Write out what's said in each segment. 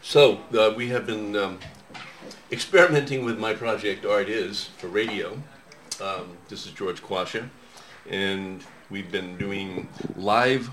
So we have been experimenting with my project Art Is for radio. This is George Quasha, and we've been doing live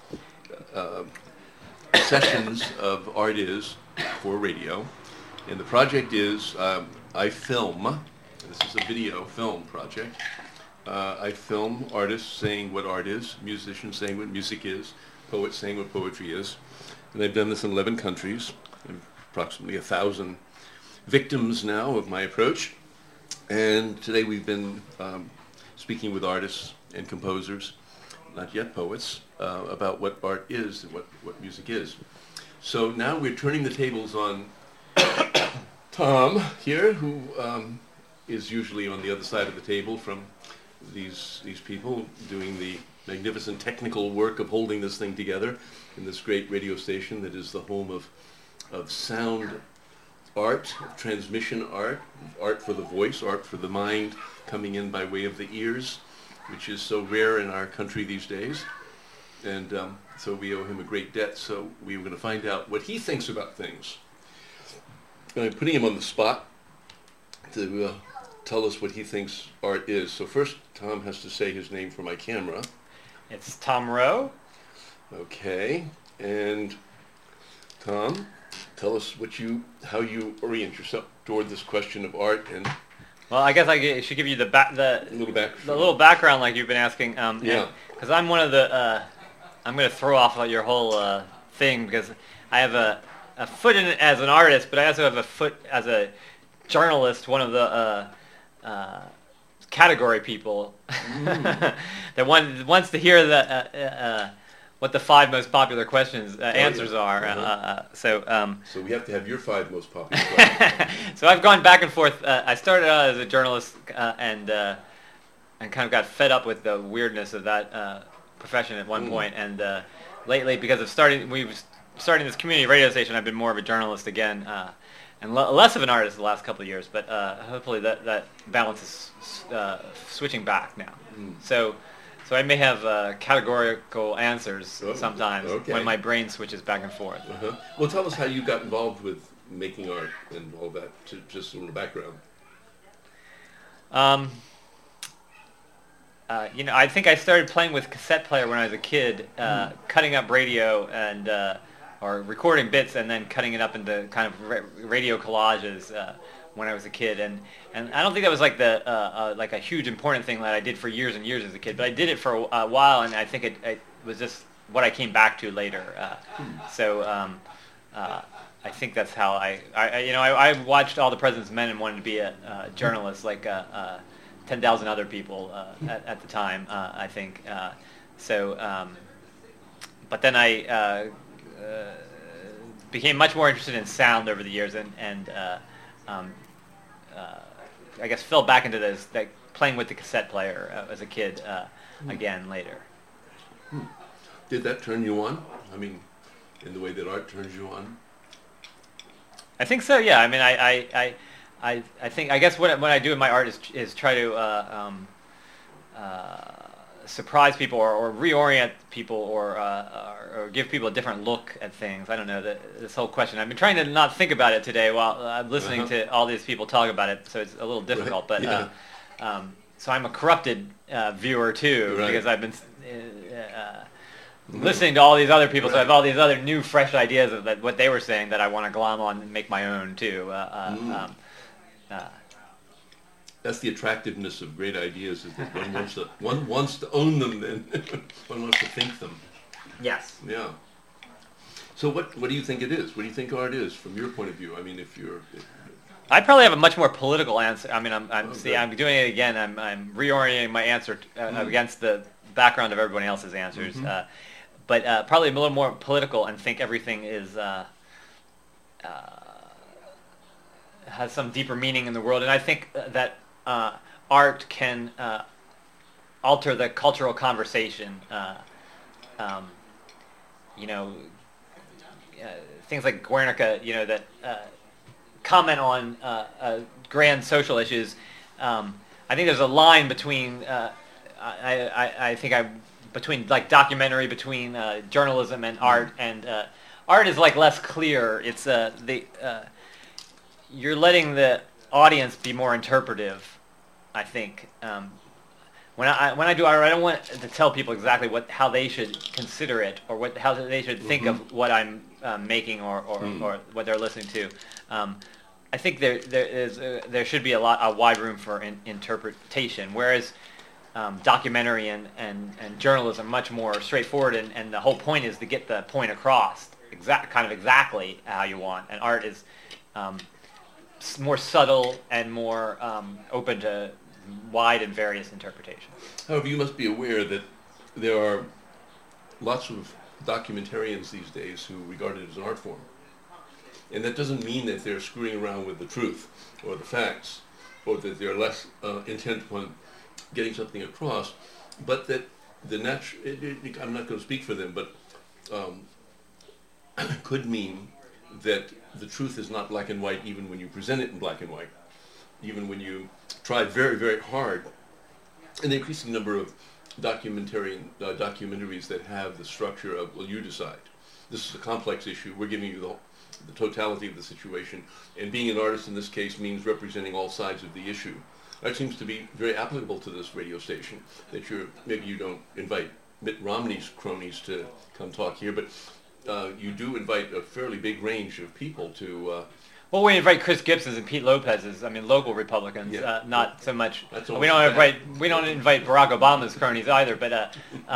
sessions of Art Is for radio. And the project is I film. This is a video film project. I film artists saying what art is, musicians saying what music is, poets saying what poetry is. And I've done this in 11 countries, and approximately 1,000 victims now of my approach. And today we've been speaking with artists and composers, not yet poets, about what art is and what music is. So now we're turning the tables on Tom here, who is usually on the other side of the table from these people doing the magnificent technical work of holding this thing together in this great radio station that is the home of sound art, transmission art, art for the voice, art for the mind, coming in by way of the ears, which is so rare in our country these days. And so we owe him a great debt, so we were going to find out what he thinks about things. I'm putting him on the spot to tell us what he thinks art is. So first, Tom has to say his name for my camera. It's Tom Rowe. Okay, and Tom, tell us how you orient yourself toward this question of art and. Well, I guess I should give you the little background, like you've been asking. Yeah. Because I'm one of the. I'm going to throw off your whole thing because I have a foot in it as an artist, but I also have a foot as a journalist. One of the category people that wants to hear what the 5 most popular questions answers are. So we have to have your 5 most popular questions. So I've gone back and forth. I started out as a journalist and kind of got fed up with the weirdness of that profession at one point. And lately, because of starting this community radio station, I've been more of a journalist again. And less of an artist the last couple of years, but hopefully that balance is switching back now. So I may have categorical answers sometimes when my brain switches back and forth. Well, tell us how you got involved with making art and all that, just in the background. I think I started playing with cassette player when I was a kid, cutting up radio and or recording bits and then cutting it up into kind of radio collages when I was a kid, and I don't think that was like like a huge important thing that I did for years and years as a kid, but I did it for a while, and I think it was just what I came back to later. So I think that's how I watched All the President's Men and wanted to be a journalist like 10,000 other people at the time. I think so, but then I. Became much more interested in sound over the years, and I guess fell back into this, like playing with the cassette player as a kid again later. Did that turn you on? I mean, in the way that art turns you on? I think so. Yeah. I mean, I think I guess what I do in my art is try to surprise people or reorient people or give people a different look at things. I don't know, this whole question. I've been trying to not think about it today while I'm listening to all these people talk about it, so it's a little difficult. Right. But so I'm a corrupted viewer too, right, because I've been listening to all these other people, right, so I have all these other new, fresh ideas of what they were saying that I want to glom on and make my own too. That's the attractiveness of great ideas, is that one wants to own them and one wants to think them. Yes. Yeah. So what do you think it is? What do you think art is from your point of view? I mean, I probably have a much more political answer. I mean, I'm doing it again. I'm reorienting my answer against the background of everybody else's answers. But probably a little more political, and think everything is has some deeper meaning in the world. And I think that art can alter the cultural conversation. Things like Guernica, that comment on grand social issues. I think there's a line between between like documentary, between journalism and art, and art is like less clear. It's you're letting the audience be more interpretive, I think. When I do art, I don't want to tell people exactly how they should consider it or how they should think of what I'm making or what they're listening to. I think there should be a wide room for interpretation, whereas documentary and journalism are much more straightforward, and the whole point is to get the point across exactly how you want. And art is more subtle and more open to wide and various interpretations. However, you must be aware that there are lots of documentarians these days who regard it as an art form. And that doesn't mean that they're screwing around with the truth or the facts, or that they're less intent upon getting something across, but that I'm not going to speak for them, but could mean that the truth is not black and white even when you present it in black and white, even when you try very, very hard. An increasing number of documentaries that have the structure of, well, you decide. This is a complex issue. We're giving you the totality of the situation. And being an artist in this case means representing all sides of the issue. That seems to be very applicable to this radio station, that maybe you don't invite Mitt Romney's cronies to come talk here, but you do invite a fairly big range of people to... Well, we invite Chris Gibson's and Pete Lopez's. I mean, local Republicans, not so much. We don't invite Barack Obama's cronies either. But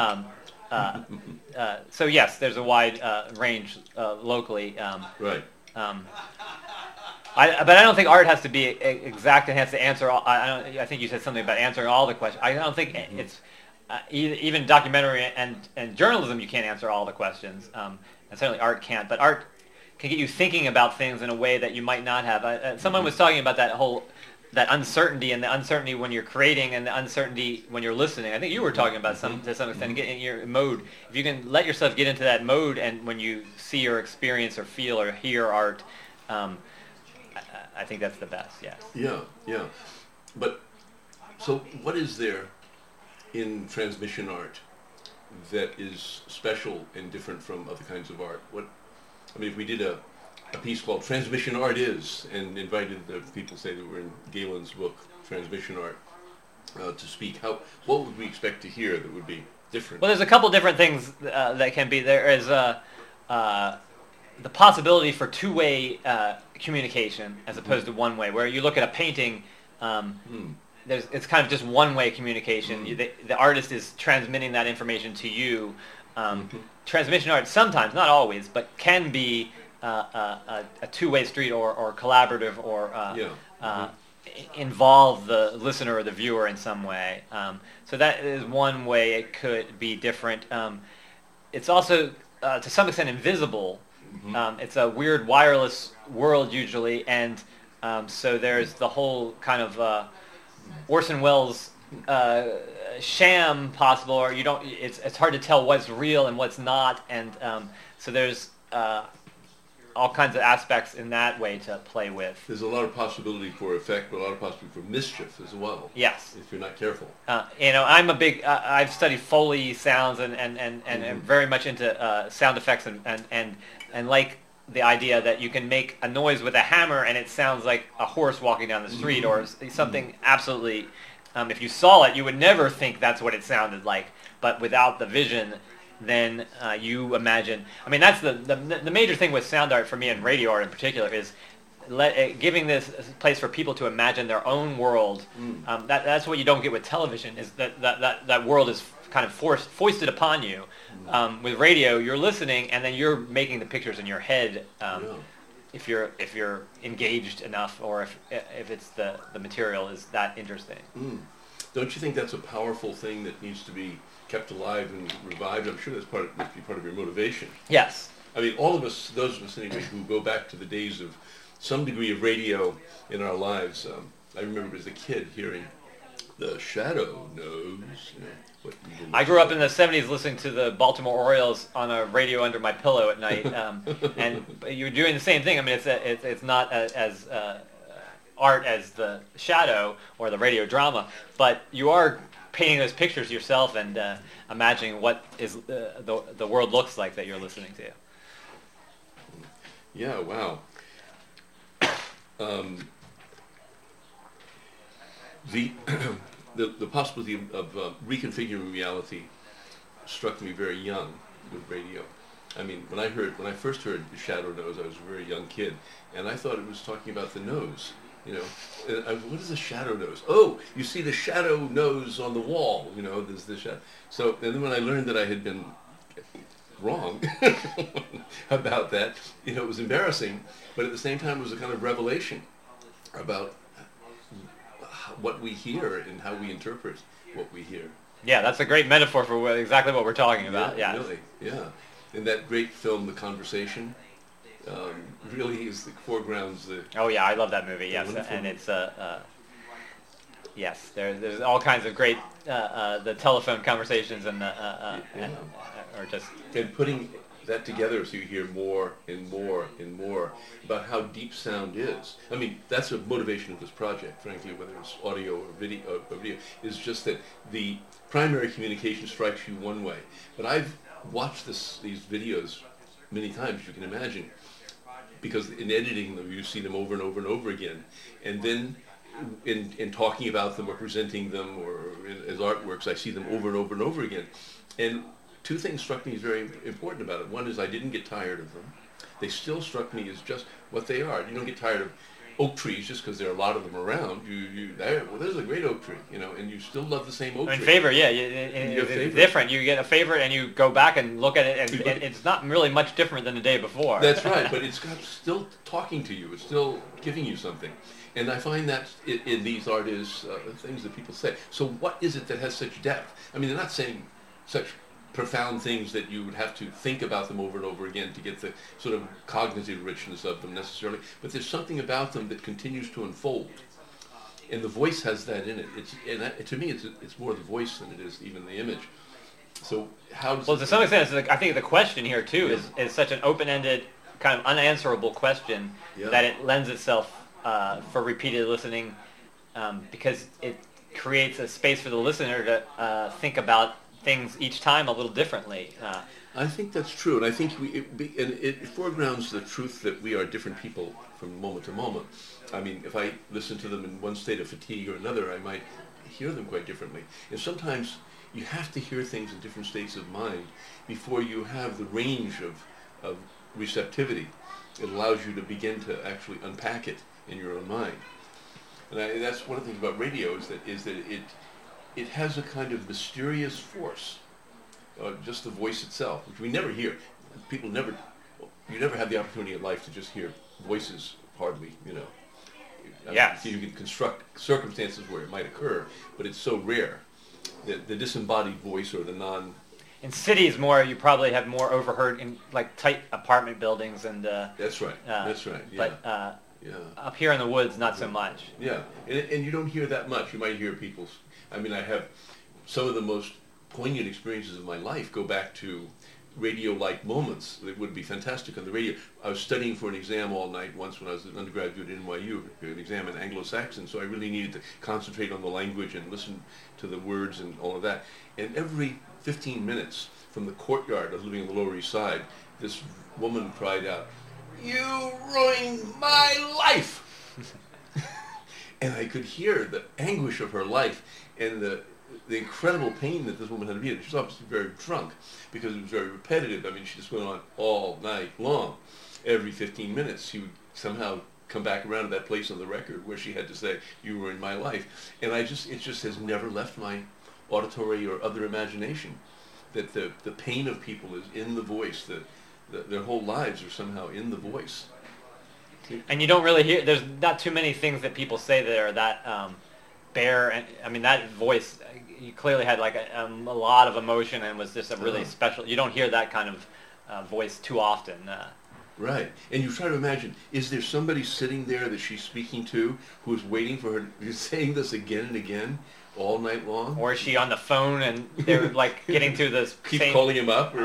so yes, there's a wide range locally. Right. But I don't think art has to be exact and has to answer all. I think you said something about answering all the questions. I don't think it's even documentary and journalism. You can't answer all the questions, and certainly art can't. But art can get you thinking about things in a way that you might not have. Someone was talking about that uncertainty, and the uncertainty when you're creating and the uncertainty when you're listening. I think you were talking about to some extent, get in your mode. If you can let yourself get into that mode, and when you see or experience or feel or hear art, I think that's the best, yes. Yeah. But, so what is there in transmission art that is special and different from other kinds of art? If we did a piece called Transmission Art Is, and invited the people, say, that were in Galen's book, Transmission Art, to speak, what would we expect to hear that would be different? Well, there's a couple different things that can be. There is the possibility for two-way communication as opposed to one-way, where you look at a painting, it's kind of just one-way communication. The artist is transmitting that information to you. Transmission art sometimes, not always, but can be a two-way street or collaborative or involve the listener or the viewer in some way. So that is one way it could be different. It's also, to some extent, invisible. It's a weird wireless world usually, and so there's the whole kind of Orson Welles sham possible, or you don't. It's hard to tell what's real and what's not, and so there's all kinds of aspects in that way to play with. There's a lot of possibility for effect, but a lot of possibility for mischief as well. Yes, if you're not careful. I'm a big. I've studied Foley sounds and very much into sound effects and like the idea that you can make a noise with a hammer and it sounds like a horse walking down the street or something absolutely. If you saw it, you would never think that's what it sounded like. But without the vision, then you imagine. I mean, that's the major thing with sound art for me, and radio art in particular, is giving this place for people to imagine their own world. That's what you don't get with television. Is that world is kind of foisted upon you. With radio, you're listening, and then you're making the pictures in your head. If you're engaged enough, or if it's the material is that interesting. Don't you think that's a powerful thing that needs to be kept alive and revived? I'm sure that's must be part of your motivation. Yes. I mean, all of us, those of us anyway, who go back to the days of some degree of radio in our lives. I remember as a kid hearing the Shadow Knows. I grew up in the 70s listening to the Baltimore Orioles on a radio under my pillow at night, and you're doing the same thing. I mean, it's not as art as the Shadow or the radio drama, but you are painting those pictures yourself and imagining what is the world looks like that you're listening to. Yeah, wow. Um, the, the possibility of reconfiguring reality struck me very young with radio. I mean, when I first heard the shadow nose, I was a very young kid, and I thought it was talking about the nose. You know, what is a shadow nose? Oh, you see the shadow nose on the wall. You know, there's the shadow. So, and then when I learned that I had been wrong about that, you know, it was embarrassing, but at the same time, it was a kind of revelation about what we hear and how we interpret what we hear. Yeah, that's a great metaphor for exactly what we're talking about. Yeah, really, yeah. In that great film, The Conversation, really is the foregrounds. Oh yeah, I love that movie. Yes, and it's yes, there's all kinds of great the telephone conversations and or just and putting that together so you hear more and more and more about how deep sound is. I mean, that's a motivation of this project, frankly, whether it's audio or video, is just that the primary communication strikes you one way. But I've watched these videos many times, you can imagine, because in editing them, you see them over and over and over again. And then in talking about them or presenting them or as artworks, I see them over and over and over again. And two things struck me as very important about it. One is I didn't get tired of them. They still struck me as just what they are. You don't get tired of oak trees just because there are a lot of them around. Well, there's a great oak tree, you know, and you still love the same oak tree. Favorite, yeah. It's different. You get a favorite and you go back and look at it, and it's not really much different than the day before. That's right, but it's still talking to you. It's still giving you something. And I find that in these artists, things that people say. So what is it that has such depth? I mean, they're not saying such profound things that you would have to think about them over and over again to get the sort of cognitive richness of them necessarily, but there's something about them that continues to unfold, and the voice has that in it. To me, it's more the voice than it is even the image. So how does to some extent, I think the question here too is such an open-ended, kind of unanswerable question that it lends itself for repeated listening, because it creates a space for the listener to think about things each time a little differently. I think that's true, and I think it foregrounds the truth that we are different people from moment to moment. I mean, if I listen to them in one state of fatigue or another, I might hear them quite differently. And sometimes you have to hear things in different states of mind before you have the range of receptivity. It allows you to begin to actually unpack it in your own mind. And that's one of the things about radio is that it has a kind of mysterious force, just the voice itself, which we never hear. You never have the opportunity in life to just hear voices, hardly, you know. Yes. You can construct circumstances where it might occur, but it's so rare. The disembodied voice or the non... In cities, you probably have more overheard in like tight apartment buildings and... That's right, that's right, yeah. But up here in the woods, not so much. Yeah, and you don't hear that much. You might hear people's... I mean, I have some of the most poignant experiences of my life go back to radio-like moments that would be fantastic on the radio. I was studying for an exam all night once when I was an undergraduate at NYU, an exam in Anglo-Saxon, so I really needed to concentrate on the language and listen to the words and all of that. And every 15 minutes from the courtyard, I was living on the Lower East Side, this woman cried out, "You ruined my life!" And I could hear the anguish of her life and the incredible pain that this woman had to be in. She was obviously very drunk because it was very repetitive. I mean, she just went on all night long. Every 15 minutes, she would somehow come back around to that place on the record where she had to say, "You ruined my life." And it just has never left my auditory or other imagination that the pain of people is in the voice, their whole lives are somehow in the voice. And you don't really hear, there's not too many things that people say that are that bare, and I mean that voice, you clearly had like a lot of emotion and was just a really special, you don't hear that kind of voice too often. Right, and you try to imagine, is there somebody sitting there that she's speaking to who is waiting for her, who's saying this again and again? All night long? Or is she on the phone and they're like getting to this Keep calling him up?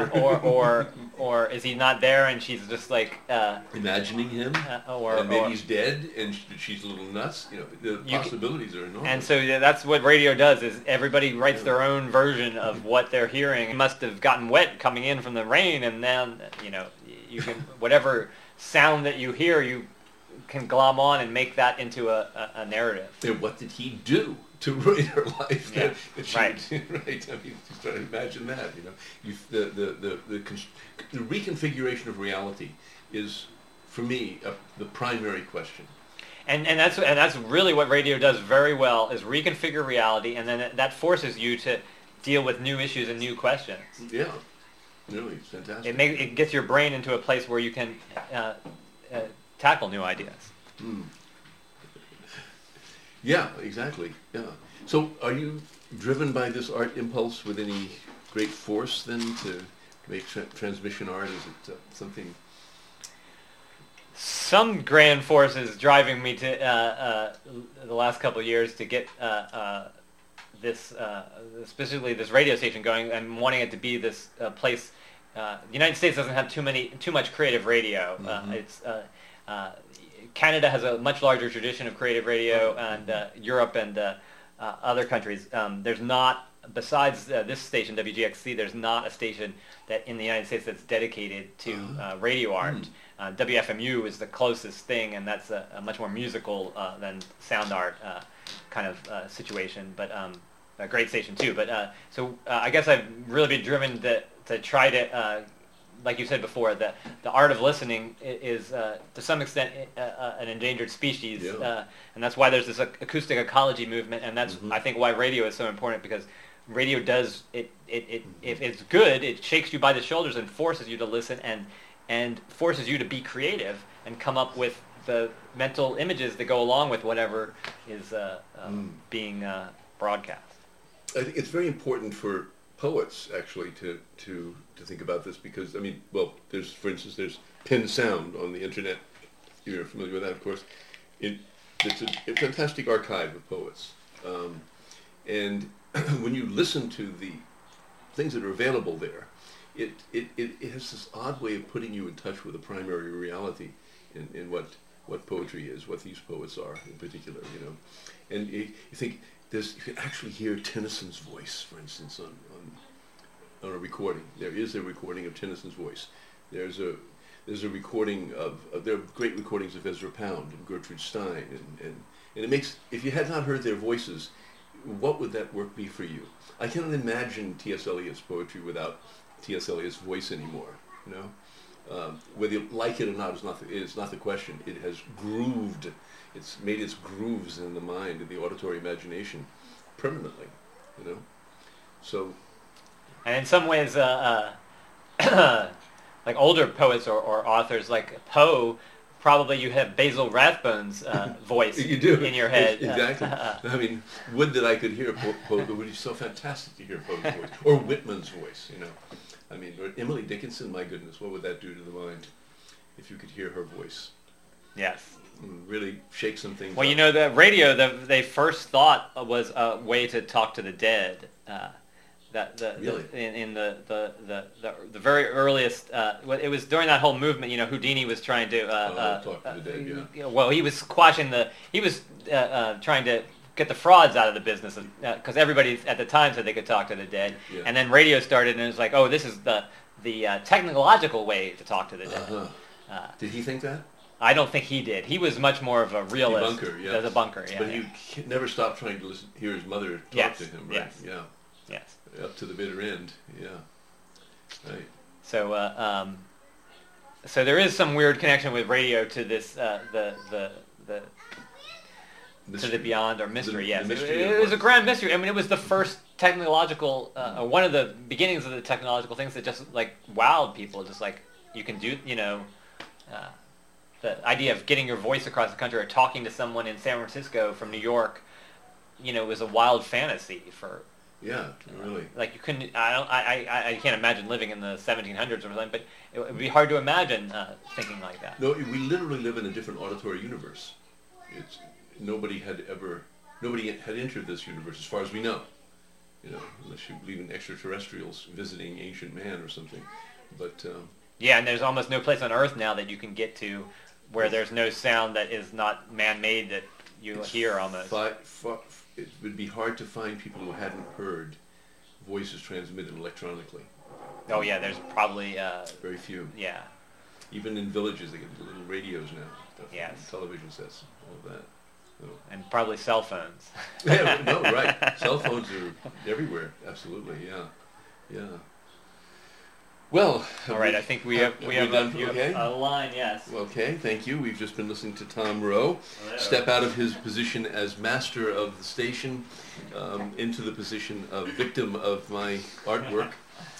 Or is he not there and she's just like... imagining him? And maybe he's dead and she's a little nuts. You know, the possibilities are enormous. And so that's what radio does, is everybody writes their own version of what they're hearing. It must have gotten wet coming in from the rain, and then, you know, you can, whatever sound that you hear, you can glom on and make that into a narrative. And what did he do to ruin her life? Yeah. Right. Right. I mean, just try to imagine that. The reconfiguration of reality is, for me, the primary question. And that's really what radio does very well, is reconfigure reality, and then that forces you to deal with new issues and new questions. Yeah, really, it's fantastic. It gets your brain into a place where you can tackle new ideas. Mm. Yeah, exactly. Yeah. So, are you driven by this art impulse with any great force then to make transmission art? Is it something? Some grand force is driving me to the last couple of years to get this, specifically this radio station going, and wanting it to be this place. The United States doesn't have too much creative radio. Mm-hmm. Canada has a much larger tradition of creative radio, and Europe and other countries. There's not, besides this station, WGXC, there's not a station that in the United States that's dedicated to radio art. WFMU is the closest thing, and that's a much more musical than sound art kind of situation, but a great station too. But so I guess I've really been driven to try to, like you said before, the art of listening is to some extent an endangered species, and that's why there's this acoustic ecology movement, and that's I think why radio is so important, because radio does it if it's good, it shakes you by the shoulders and forces you to listen and forces you to be creative and come up with the mental images that go along with whatever is being broadcast. I think it's very important for poets actually to think about this, because I mean, well, there's, for instance, there's Pen Sound on the internet. You're familiar with that, of course. It's a fantastic archive of poets, and when you listen to the things that are available there, it has this odd way of putting you in touch with a primary reality in what poetry is, what these poets are in particular, and you think you can actually hear Tennyson's voice, for instance, on a recording. There is a recording of Tennyson's voice. There's a recording there are great recordings of Ezra Pound and Gertrude Stein, and it makes, if you had not heard their voices, what would that work be for you? I cannot imagine T.S. Eliot's poetry without T.S. Eliot's voice anymore. Whether you like it or not is not the question. It has grooved. It's made its grooves in the mind and the auditory imagination permanently. So. And in some ways, like older poets or authors like Poe, probably you have Basil Rathbone's voice you do. In your head. Exactly. I mean, would that I could hear Poe. It would be so fantastic to hear Poe's voice. Or Whitman's voice, I mean, or Emily Dickinson, my goodness, what would that do to the mind if you could hear her voice? Yes. Really shake some things Well, up. The radio, they first thought was a way to talk to the dead. Really? In the very earliest, it was during that whole movement. Houdini was trying to talk to the dead. Yeah. Well, he was squashing he was trying to get the frauds out of the business, because everybody at the time said they could talk to the dead, and then radio started, and it was like, oh, this is the technological way to talk to the dead. Did he think that? I don't think he did. He was much more of a realist. The bunker, yeah. But he never stopped trying to hear his mother talk to him, right? Yes. Yeah. Yes. Up to the bitter end, yeah. Right. So, so there is some weird connection with radio to this, to the beyond or mystery. Yes, it was a grand mystery. I mean, it was the first technological, one of the beginnings of the technological things that just like wowed people. Just like you can do, the idea of getting your voice across the country or talking to someone in San Francisco from New York, was a wild fantasy for. Yeah, really. Like you couldn't. I can't imagine living in the 1700s or something, but it would be hard to imagine thinking like that. No, we literally live in a different auditory universe. Nobody had entered this universe, as far as we know. Unless you believe in extraterrestrials visiting ancient man or something. But yeah, and there's almost no place on Earth now that you can get to where there's no sound that is not man-made that you hear almost. It would be hard to find people who hadn't heard voices transmitted electronically. Oh yeah, there's probably very few. Yeah. Even in villages, they get little radios now. Yes. Television sets, all of that. So. And probably cell phones. Yeah, no, right. Cell phones are everywhere. Absolutely, yeah. Well, all right. I think we have a line. Yes. Okay. Thank you. We've just been listening to Tom Rowe step out of his position as master of the station into the position of victim of my artwork.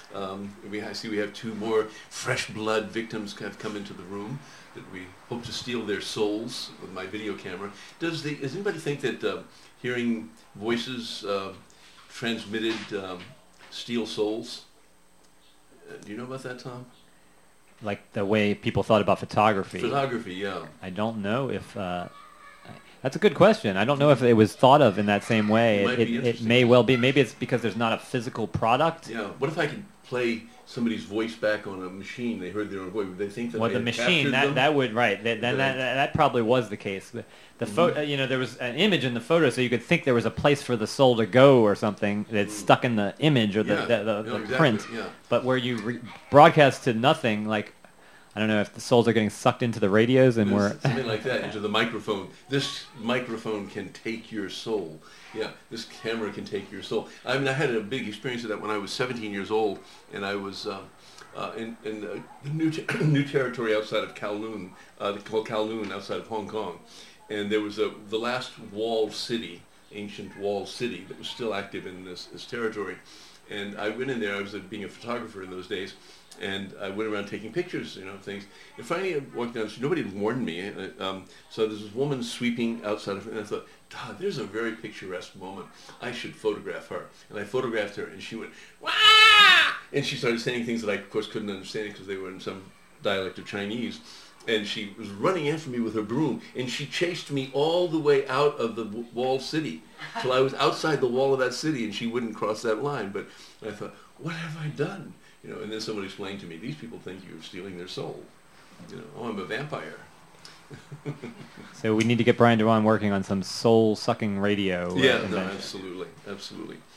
I see we have two more fresh blood victims have come into the room that we hope to steal their souls with my video camera. Does anybody think that hearing voices transmitted steal souls? Do you know about that, Tom? Like the way people thought about photography. Photography, yeah. I don't know if... that's a good question. I don't know if it was thought of in that same way. It may well be. Maybe it's because there's not a physical product. Yeah. What if I could play somebody's voice back on a machine? They heard their own voice. Would they think that the machine that would that probably was the case. The photo, there was an image in the photo, so you could think there was a place for the soul to go or something that's stuck in the image or the print. Yeah. But where you broadcast to nothing, like I don't know if the souls are getting sucked into the radios and something like that, into the microphone. This microphone can take your soul. Yeah, this camera can take your soul. I mean, I had a big experience of that when I was 17 years old, and I was in the new territory outside of Kowloon, called Kowloon, outside of Hong Kong. And there was the last walled city, ancient walled city, that was still active in this territory. And I went in there. I was being a photographer in those days. And I went around taking pictures, things. And finally, I walked down the street. Nobody had warned me. So there's this woman sweeping outside of me, and I thought, God, there's a very picturesque moment. I should photograph her. And I photographed her, and she went, wah! And she started saying things that I, of course, couldn't understand because they were in some dialect of Chinese. And she was running after me with her broom, and she chased me all the way out of the walled city till I was outside the wall of that city, and she wouldn't cross that line. But I thought, what have I done? And then someone explained to me, these people think you're stealing their soul. I'm a vampire. So we need to get Brian Dewan working on some soul-sucking radio. Yeah, no, absolutely.